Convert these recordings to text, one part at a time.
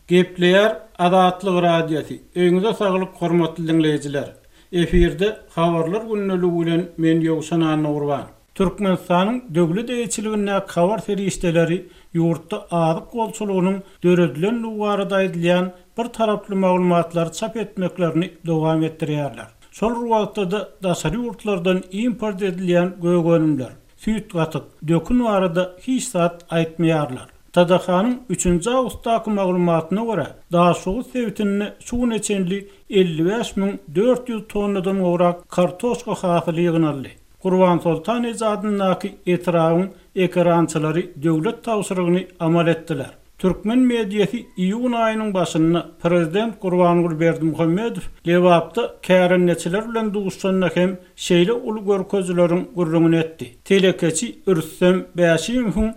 Gepleyer Adatlyk radiosi. Öňüňizde saglyk, hormatly dinleýijiler. Efirde habarlar günnäli bilen men Ýogşan Nurwan. Türkmenistanyň döwlet eýçiligine habar ferişdeleri ýurtda azyk bolçulugynyň döredilen nuwarda aýdylýan bir taraply maglumatlar çap etmeklerini dowam etdirýärler. Şol wagtda da daşary ýurtlardan import edilýän gögönümler, süýt gatyk, dökün barada hiç zat aýtmaýarlar. Tadahanyň 3-nji awgustdaky maglumatyna görä, daşugy sebitini şu neçenli 55.400 tonnadan gorak kartoşka hasylygyny Gurban Sultan Ezadynyňky etragyň ekrançylary döwlet tawsyrygyny amal etdiler. Türkmen mediýasy iýun aýynyň başynda prezident Gurban Berdimuhammedow Lewapda kärenneçiler bilen duguşanyna hem şeýle uly görkezleriň gurrungyny etdi. Telekeçi Ürsem Bäşimovň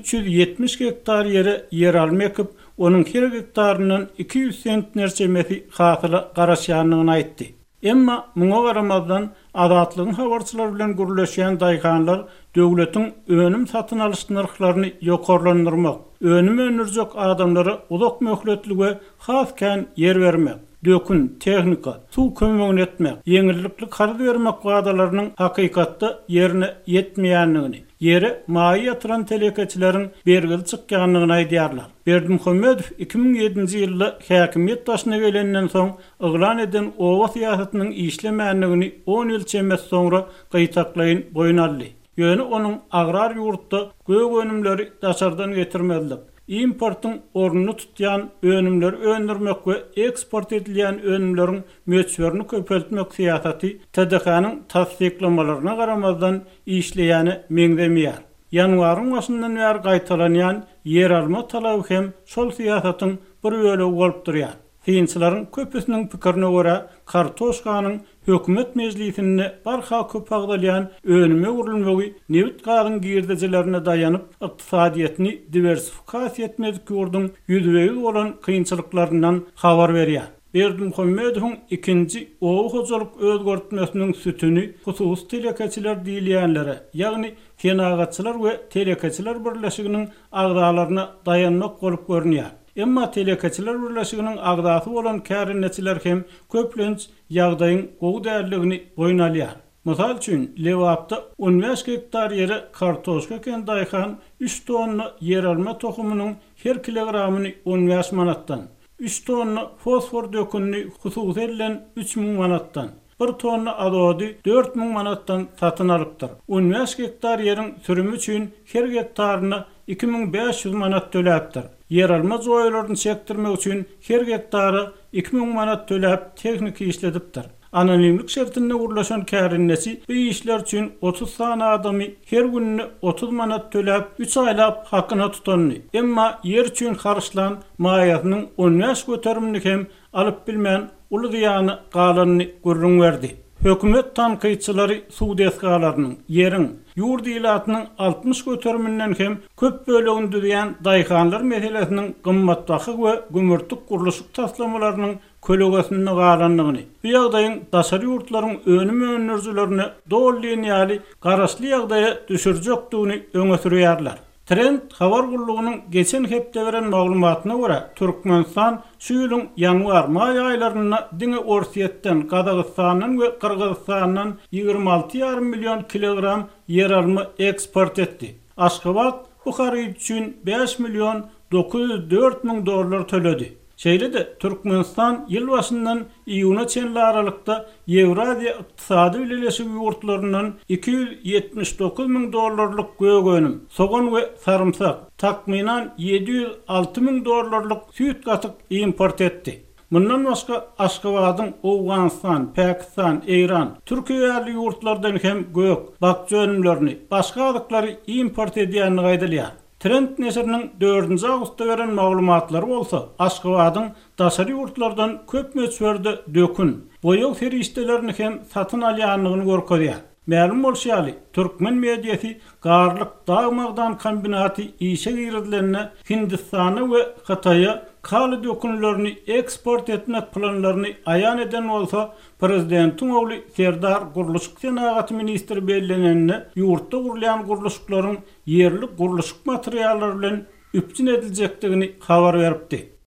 370 hektar yer almakyp, onuň her hektaryndan 200 sentnerçemesi hasyla garaşýanlygyny aýtdy. Emma muňa garamazdan adatlygyň habarçylar bilen gürleşýän daýkanlar döwletiň önüm satyn alyş narhlaryny ýokarlandyrmak, önüm önürjek adamlara uzak möhletligi hasken yer bermek, dökün, tehnika, suw kömegini etmek, ýeňillikli kardy bermek wagdalarynyň hakykatda yerine ýetmeýänligini, yere maýy ýatyran telekeçileriň bergili çykýanlygyny aýdýarlar. Berdimuhammedow 2007-nji ýylda häkimiýet başyna gelenden soň yglan eden owa syýasatynyň işlemänligini 10 ýyl çemez soňra gytaklaýyn boyun aldy. Ýöne onuň agrar ýurtda gögönümleri daşardan getirmezlik, importyň ornuny tutýan önümler öndürmek we eksport edilýän önümleriň möçberini köpeltmek syýasaty TDH-nyň tasdiqlamalaryna garamazdan işleýäni meňdemeýär. Ýanwaryň başyndan bäri gaýtalanýan yer alma talaby hem şol syýasatyň bir bölegi bolup durýar. Fiýinçilaryň köpüsiniň pikirine görä, kartoşkanyň hökümet meclisinde barha köp agdalýan önüme urilmegi newit gagyň girdejilerine daýanyp ykdysadyetini diversifikasiýa etmedik ýurdun ýüzbeýi bolan kynçylyklarynyň habar berýär. Berdimuhammedowyň ikinji owa hojalyk özgertmesiniň sütüni husus telekeçiler diýilýänlere, ýagny fenagatçylar we telekeçiler birleşiginiň agdalaryna dayanmak bolup görünýär. Emma telekeçiler birleşiginiň agdasy bolan kärenneçiler hem köplenç ýagdaýyň gowy därligini boyun alýar. Mysal üçin Lewapda 15 hektar ýere kartoşka eken daýhan 3 tonna yer alma tohumynyň her kilogramyny 15 manatdan, 3 tonna fosfor dökünni hususy edilen 3000 manatdan, 1 tonna azody 4000 manatdan satyn alypdyr. 15 hektar ýeriň sürümi üçin her hektaryna 2500 manat töläpdir. Yer alma joýlaryny çekdirmek üçin her hektary 2000 manat töläp teknik işledipdir. Anonimlik şertinde urlaşan kärenneçi bu işler üçin 30 sany adamy her günne 30 manat töläp 3 aýlap hakyna tutandy. Emma yer üçin harçlan maýatynyň 15 göterimini hem alyp bilmän uly diýany galanyny görüň berdi. Hökümet tanqyçylary suwdeskalarynyň ýeriň ýurt ilatynyň 60 göteriminden hem köp böleginde diýen daýkanlar meselesiniň gymmatbahy we gümürtük gurulşyk taslamalarynyň kölegesini galanlygyny, bu ýagdaýyň daşary ýurtlaryň önüm önürjilerini dol liniýaly garaşly ýagdaýa düşürjekdigini öňe sürýärler. Trend habar gurulugynyň geçen hepde beren maglumatyna görä, Türkmenistan şu ýylyň ýanwar-maý aýlaryna diňe Orsiýetden, Gazagystanyň we Kyrgyzstanyň 26,5 million kilogram yer alma eksport etdi. Aşgabat bu haryt üçin 5 milyon 904 000 dollar töledi. Şeýle de Türkmenistan ýyl başyndan iýuna çenli aralykda Ewraziýa ykdysady birleşigi ýurtlarynyň 279 000 dollarlyk gögönüm, sogan we sarımsak, takminan 706 000 dollarlyk süýt gatyk import etdi. Bundan başga Aşgabatyň Awganistan, Pakistan, Iran, Türkiýe ýerli ýurtlardan hem gök, bakça önümlerini, başga adyklary import edýänini gaýdalýar. Trend neşriniň 4-nji awgustda beren maglumatlary bolsa, Aşgabatyň daşary ýurtlardan köp möçberde dökün, boýak ferişdelerini hem satyn alýanlygyny görkezýär. Ma'lum bolşýaly, Türkmen mediýasy garlyk dagmagdan kombinaty işe girdilerine Hindistana we Hataýa kaly dökünlerini eksport etmek planlaryny aýan eden bolsa, prezidentiň ogly Serdar Gurulşyk Senagaty ministri bellenende ýurtda gurulýan gurulşyklaryň yerli gurulşyk materiallary bilen üpçün ediljekdigini habar beripdi.